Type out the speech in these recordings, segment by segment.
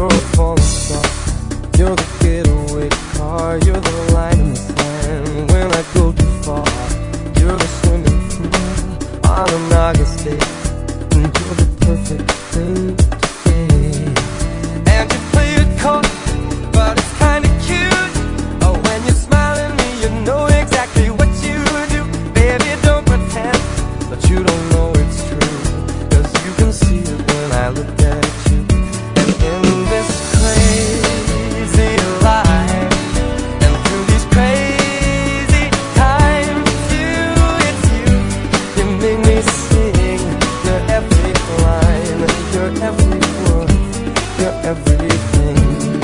You're a falling star, you're the getaway car, you're the line in the sand when I go too far. You're the swimming pool on an August day, and you're the perfect thing to say. And you play it cold, but it's kinda cute. Oh, when you smile at me, you know exactly what you do. Baby, don't pretend that you don't know it's true, 'cause you can see it when I look at you. And in this crazy life, and through these crazy times, it's you, you make me sing your every line, your every word, your everything.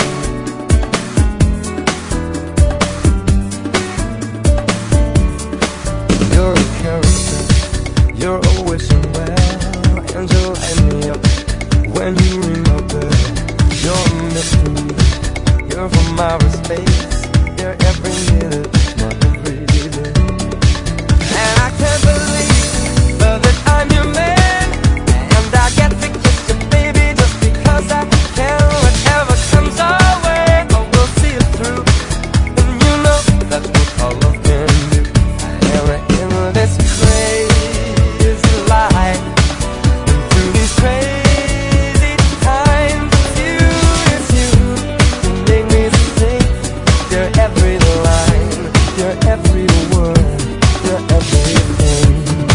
You're a character, you're always so well, and you light me up when you ring my bell. You're a mystery, you're from outer space, you're every minute, my every day. And I can't believe that I'm your man, and I get to kiss you, baby, just because I can. Whatever comes our way, I will see it through, and you know that's what all love can do. And we're in this crazy life, and through these crazy times, it's you, you make me sing your every line, your every word, your everything.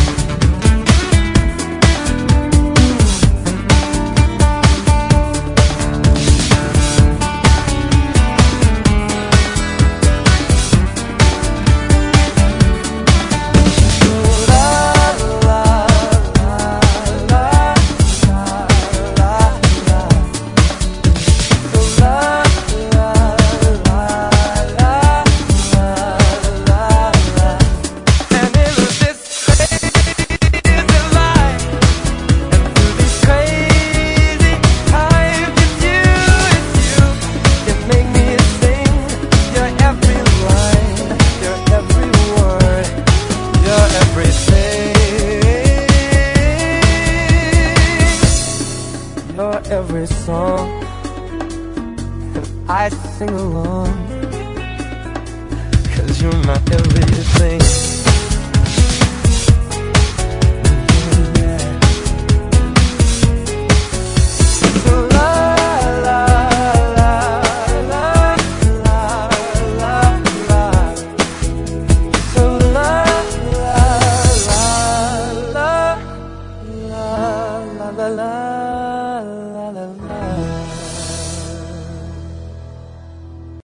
Your every song, and I sing along, 'cause you're my everything.